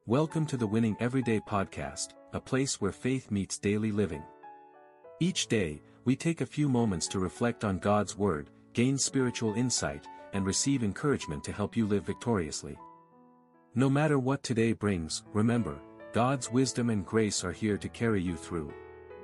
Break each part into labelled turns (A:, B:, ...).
A: Welcome to the Winning Everyday podcast, a place where faith meets daily living. Each day, we take a few moments to reflect on God's Word, gain spiritual insight, and receive encouragement to help you live victoriously. No matter what today brings, remember, God's wisdom and grace are here to carry you through.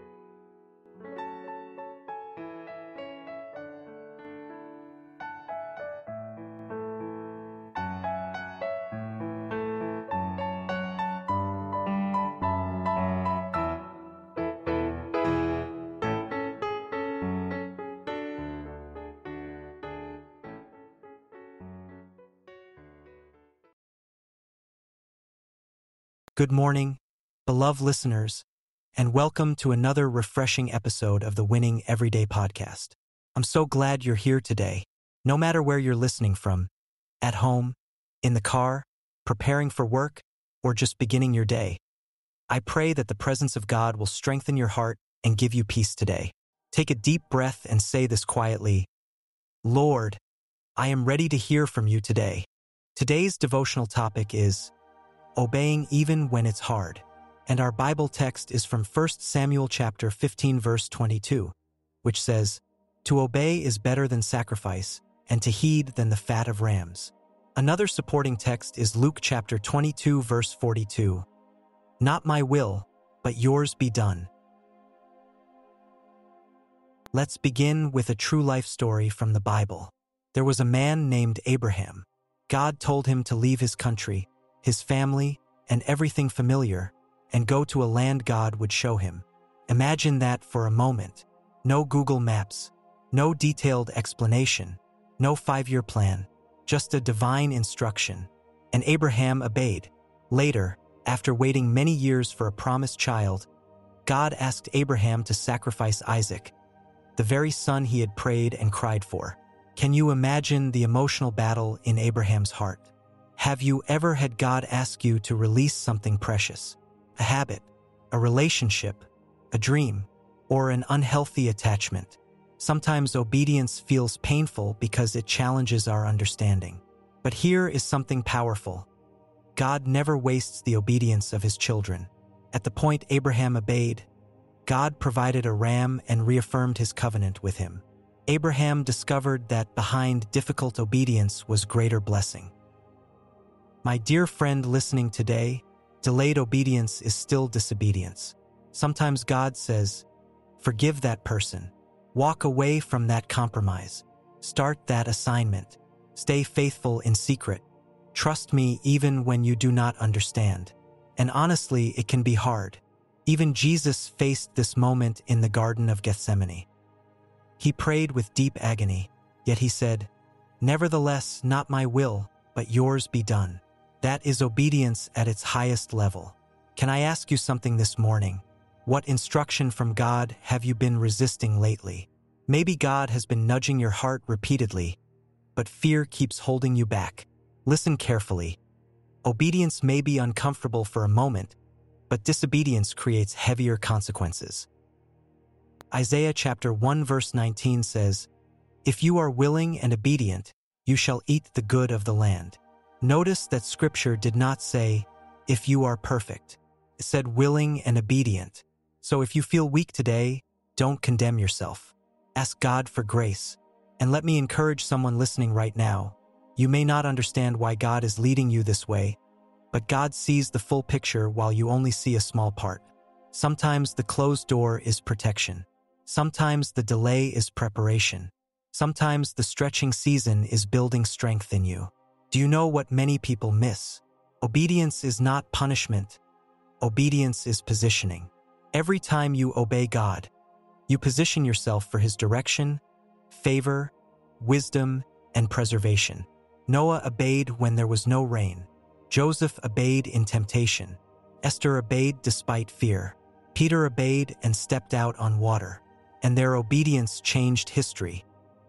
B: Good morning, beloved listeners, and welcome to another refreshing episode of the Winning Everyday podcast. I'm so glad you're here today, no matter where you're listening from, at home, in the car, preparing for work, or just beginning your day. I pray that the presence of God will strengthen your heart and give you peace today. Take a deep breath and say this quietly: Lord, I am ready to hear from you today. Today's devotional topic is obeying even when it's hard. And our Bible text is from 1 Samuel chapter 15 verse 22, which says, "To obey is better than sacrifice, and to heed than the fat of rams." Another supporting text is Luke chapter 22 verse 42. "Not my will, but yours be done." Let's begin with a true life story from the Bible. There was a man named Abraham. God told him to leave his country, his family, and everything familiar, and go to a land God would show him. Imagine that for a moment. No Google Maps, no detailed explanation, no 5-year plan, just a divine instruction. And Abraham obeyed. Later, after waiting many years for a promised child, God asked Abraham to sacrifice Isaac, the very son he had prayed and cried for. Can you imagine the emotional battle in Abraham's heart? Have you ever had God ask you to release something precious? A habit, a relationship, a dream, or an unhealthy attachment? Sometimes obedience feels painful because it challenges our understanding. But here is something powerful. God never wastes the obedience of his children. At the point Abraham obeyed, God provided a ram and reaffirmed his covenant with him. Abraham discovered that behind difficult obedience was greater blessing. My dear friend listening today, delayed obedience is still disobedience. Sometimes God says, forgive that person. Walk away from that compromise. Start that assignment. Stay faithful in secret. Trust me even when you do not understand. And honestly, it can be hard. Even Jesus faced this moment in the Garden of Gethsemane. He prayed with deep agony, yet he said, "Nevertheless, not my will, but yours be done." That is obedience at its highest level. Can I ask you something this morning? What instruction from God have you been resisting lately? Maybe God has been nudging your heart repeatedly, but fear keeps holding you back. Listen carefully. Obedience may be uncomfortable for a moment, but disobedience creates heavier consequences. Isaiah chapter 1 verse 19 says, "If you are willing and obedient, you shall eat the good of the land." Notice that scripture did not say, "if you are perfect." It said willing and obedient. So if you feel weak today, don't condemn yourself. Ask God for grace. And let me encourage someone listening right now. You may not understand why God is leading you this way, but God sees the full picture while you only see a small part. Sometimes the closed door is protection. Sometimes the delay is preparation. Sometimes the stretching season is building strength in you. Do you know what many people miss? Obedience is not punishment. Obedience is positioning. Every time you obey God, you position yourself for his direction, favor, wisdom, and preservation. Noah obeyed when there was no rain. Joseph obeyed in temptation. Esther obeyed despite fear. Peter obeyed and stepped out on water. And their obedience changed history.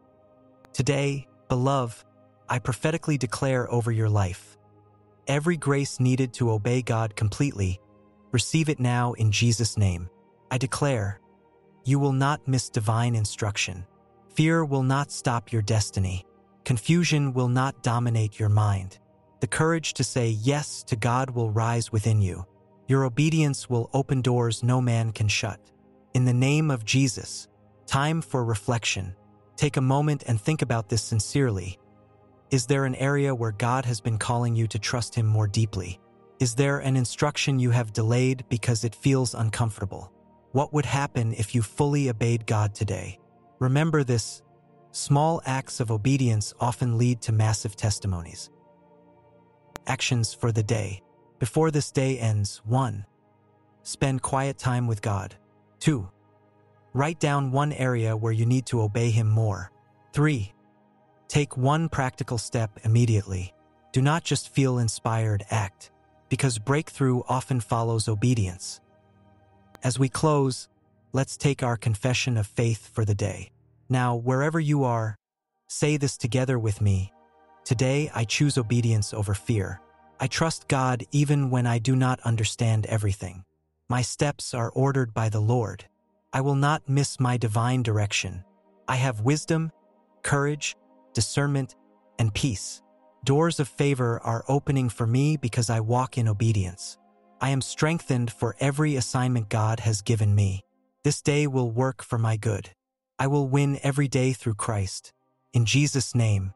B: Today, beloved, I prophetically declare over your life, every grace needed to obey God completely, receive it now in Jesus' name. I declare, you will not miss divine instruction. Fear will not stop your destiny. Confusion will not dominate your mind. The courage to say yes to God will rise within you. Your obedience will open doors no man can shut. In the name of Jesus, time for reflection. Take a moment and think about this sincerely. Is there an area where God has been calling you to trust Him more deeply? Is there an instruction you have delayed because it feels uncomfortable? What would happen if you fully obeyed God today? Remember this: small acts of obedience often lead to massive testimonies. Actions for the day. Before this day ends: 1. Spend quiet time with God. 2. Write down one area where you need to obey Him more. 3. Take one practical step immediately. Do not just feel inspired, act, because breakthrough often follows obedience. As we close, let's take our confession of faith for the day. Now, wherever you are, say this together with me. Today, I choose obedience over fear. I trust God even when I do not understand everything. My steps are ordered by the Lord. I will not miss my divine direction. I have wisdom, courage, discernment, and peace. Doors of favor are opening for me because I walk in obedience. I am strengthened for every assignment God has given me. This day will work for my good. I will win every day through Christ. In Jesus' name.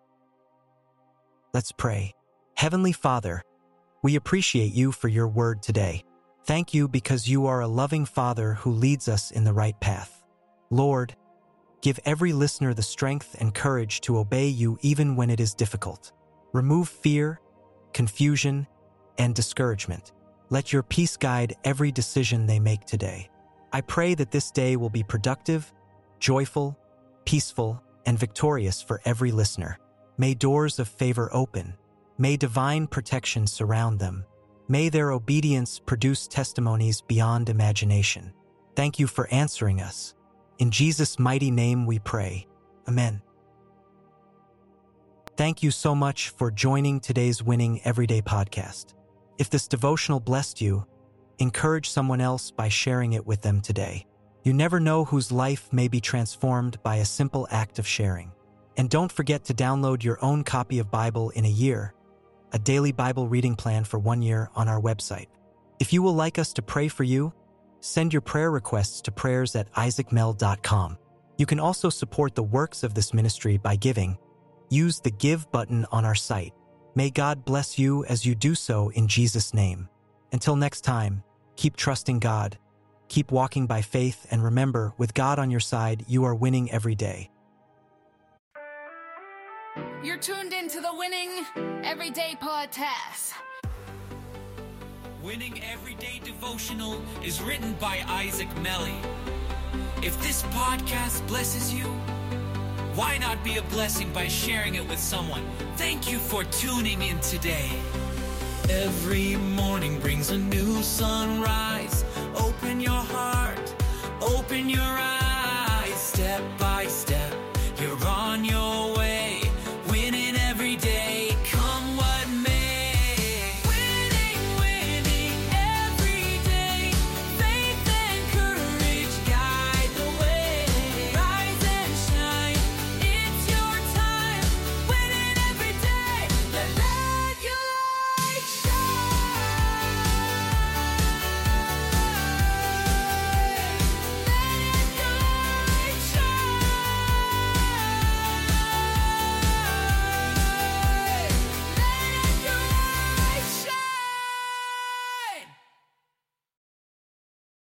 B: Let's pray. Heavenly Father, we appreciate you for your word today. Thank you because you are a loving Father who leads us in the right path. Lord, give every listener the strength and courage to obey you even when it is difficult. Remove fear, confusion, and discouragement. Let your peace guide every decision they make today. I pray that this day will be productive, joyful, peaceful, and victorious for every listener. May doors of favor open. May divine protection surround them. May their obedience produce testimonies beyond imagination. Thank you for answering us. In Jesus' mighty name we pray. Amen. Thank you so much for joining today's Winning Everyday podcast. If this devotional blessed you, encourage someone else by sharing it with them today. You never know whose life may be transformed by a simple act of sharing. And don't forget to download your own copy of Bible in a Year, a daily Bible reading plan for 1 year on our website. If you will like us to pray for you, send your prayer requests to prayers@isaacmel.com. You can also support the works of this ministry by giving. Use the Give button on our site. May God bless you as you do so in Jesus' name. Until next time, keep trusting God, keep walking by faith, and remember, with God on your side, you are winning every day.
C: You're tuned into the Winning Everyday podcast.
D: Winning Everyday Devotional is written by Isaac Melly. If this podcast blesses you, why not be a blessing by sharing it with someone? Thank you for tuning in today. Every morning brings a new sunrise. Open your heart, open your eyes, step by step.